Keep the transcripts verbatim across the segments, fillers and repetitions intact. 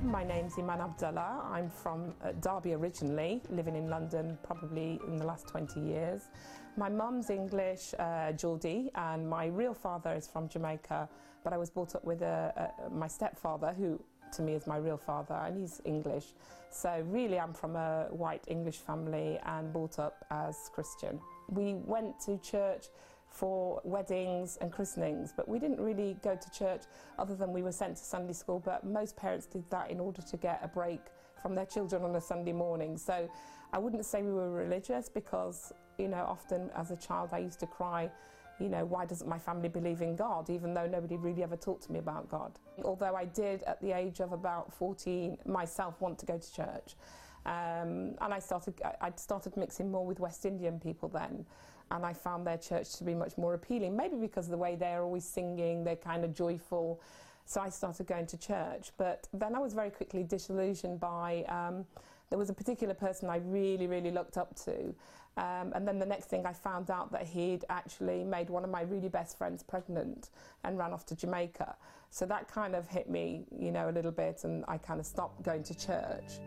My name's Iman Abdullah. I'm from uh, Derby originally, living in London probably in the last twenty years. My mum's English, uh, Geordie, and my real father is from Jamaica, but I was brought up with a, a, my stepfather, who to me is my real father, and he's English. So really I'm from a white English family and brought up as Christian. We went to church for weddings and christenings, but we didn't really go to church other than we were sent to Sunday school, but most parents did that in order to get a break from their children on a Sunday morning. So I wouldn't say we were religious because, you know, often as a child I used to cry, you know, why doesn't my family believe in God, even though nobody really ever talked to me about God. Although I did at the age of about fourteen myself want to go to church. Um, and I started, I started mixing more with West Indian people then, and I found their church to be much more appealing, maybe because of the way they're always singing, they're kind of joyful. So I started going to church, but then I was very quickly disillusioned by, um, there was a particular person I really, really looked up to, um, and then the next thing I found out that he'd actually made one of my really best friends pregnant and ran off to Jamaica. So that kind of hit me, you know, a little bit, and I kind of stopped going to church.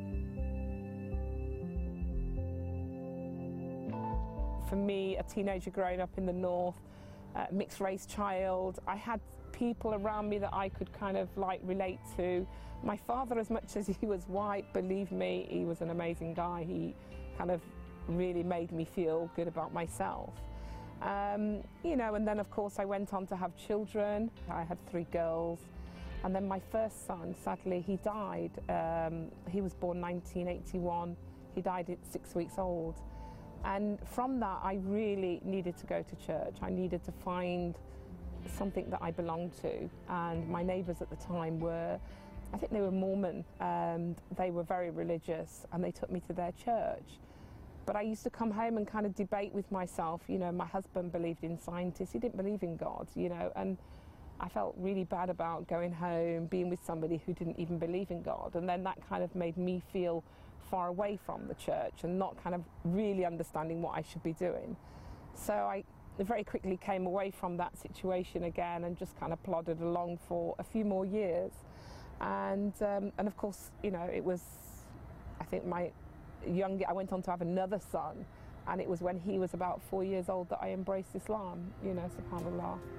For me, a teenager growing up in the north, uh, mixed race child, I had people around me that I could kind of like relate to. My father, as much as he was white, believe me, he was an amazing guy. He kind of really made me feel good about myself. Um, you know, and then of course I went on to have children. I had three girls, and then my first son, sadly, he died. Um, he was born nineteen eighty-one. He died at six weeks old. And from that, I really needed to go to church. I needed to find something that I belonged to. And my neighbours at the time were, I think they were Mormon, and they were very religious, and they took me to their church. But I used to come home and kind of debate with myself. You know, my husband believed in scientists, he didn't believe in God, you know, and I felt really bad about going home, being with somebody who didn't even believe in God. And then that kind of made me feel far away from the church and not kind of really understanding what I should be doing. So I very quickly came away from that situation again and just kind of plodded along for a few more years. And um, and of course, you know, it was, I think my young, I went on to have another son, and it was when he was about four years old that I embraced Islam, you know, subhanAllah.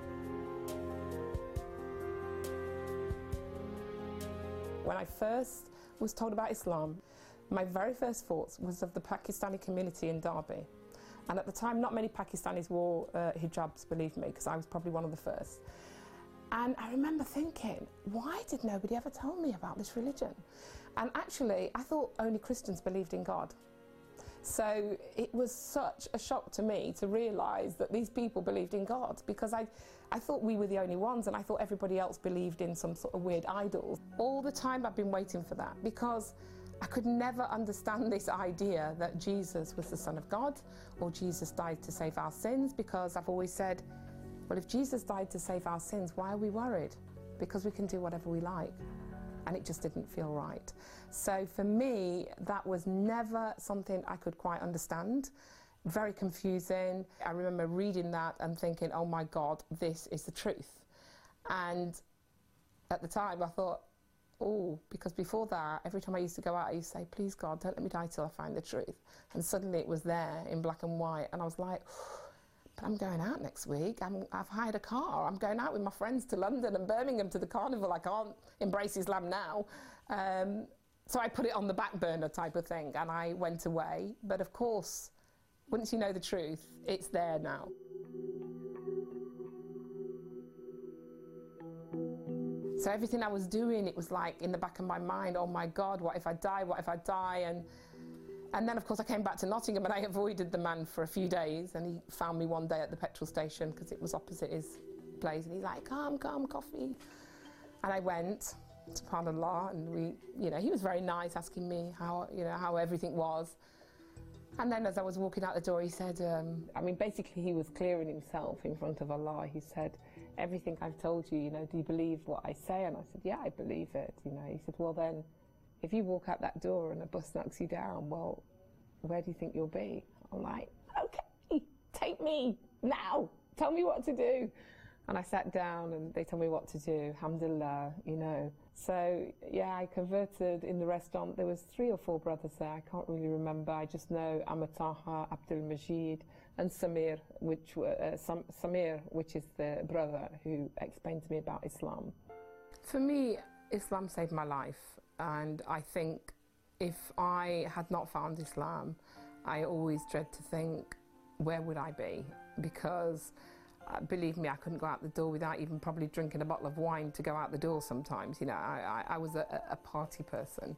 When I first was told about Islam, my very first thoughts was of the Pakistani community in Derby. And at the time, not many Pakistanis wore uh, hijabs, believe me, because I was probably one of the first. And I remember thinking, why did nobody ever tell me about this religion? And actually, I thought only Christians believed in God. So it was such a shock to me to realise that these people believed in God, because I, I thought we were the only ones, and I thought everybody else believed in some sort of weird idols. All the time I've been waiting for that, because I could never understand this idea that Jesus was the Son of God, or Jesus died to save our sins, because I've always said, well, if Jesus died to save our sins, why are we worried? Because we can do whatever we like. And it just didn't feel right. So for me, that was never something I could quite understand. Very confusing. I remember reading that and thinking, oh my God, this is the truth. And at the time I thought, oh, because before that, every time I used to go out, I used to say, please God, don't let me die till I find the truth. And suddenly it was there in black and white, and I was like, but I'm going out next week, I'm, I've hired a car, I'm going out with my friends to London and Birmingham to the carnival, I can't embrace Islam now. Um, so I put it on the back burner type of thing, and I went away. But of course, once you know the truth, it's there now. So everything I was doing, it was like in the back of my mind, oh my God, what if I die, what if I die? And And then, of course, I came back to Nottingham, and I avoided the man for a few days, and he found me one day at the petrol station because it was opposite his place, and he's like, come, come, coffee. And I went, subhanAllah, and we, you know, he was very nice, asking me how, you know, how everything was. And then as I was walking out the door, he said, um, I mean, basically he was clearing himself in front of Allah. He said, everything I've told you, you know, do you believe what I say? And I said, yeah, I believe it, you know. He said, well then, if you walk out that door and a bus knocks you down, well, where do you think you'll be? I'm like, okay, take me now, tell me what to do. And I sat down and they told me what to do, alhamdulillah, you know. So, yeah, I converted in the restaurant. There was three or four brothers there, I can't really remember. I just know Amataha, Abdul Majid, and Samir, which were, uh, Sam, Samir, which is the brother who explained to me about Islam. For me, Islam saved my life, and I think if I had not found Islam, I always dread to think, where would I be? Because Uh, believe me, I couldn't go out the door without even probably drinking a bottle of wine to go out the door sometimes. You know, I, I, I was a, a party person.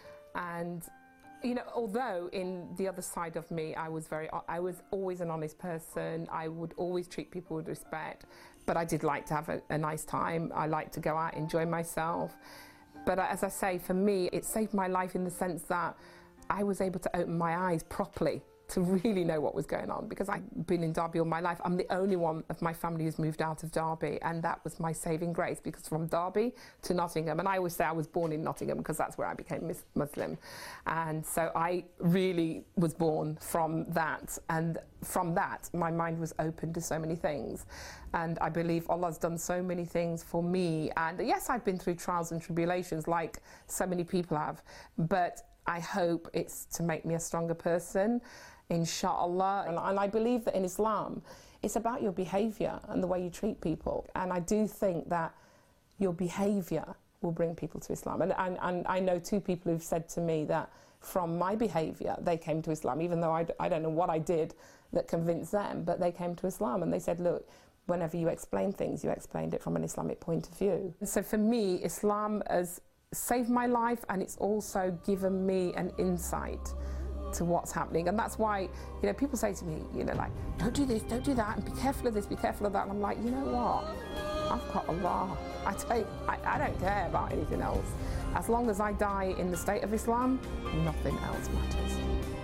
And, you know, although in the other side of me, I was very, I was always an honest person. I would always treat people with respect. But I did like to have a, a nice time. I liked to go out, enjoy myself. But as I say, for me, it saved my life in the sense that I was able to open my eyes properly to really know what was going on, because I've been in Derby all my life. I'm the only one of my family who's moved out of Derby, and that was my saving grace, because from Derby to Nottingham, and I always say I was born in Nottingham because that's where I became Muslim, and so I really was born from that, and from that my mind was open to so many things, and I believe Allah's done so many things for me. And yes, I've been through trials and tribulations like so many people have, but I hope it's to make me a stronger person, inshallah. And, and I believe that in Islam, it's about your behaviour and the way you treat people. And I do think that your behaviour will bring people to Islam. And, and, and I know two people who've said to me that from my behaviour, they came to Islam, even though I, I don't know what I did that convinced them, but they came to Islam. And they said, look, whenever you explain things, you explained it from an Islamic point of view. So for me, Islam has saved my life, and it's also given me an insight to what's happening. And that's why, you know, people say to me, you know, like, don't do this, don't do that, and be careful of this, be careful of that. And I'm like, you know what? I've got Allah. I take, I, I don't care about anything else. As long as I die in the state of Islam, nothing else matters.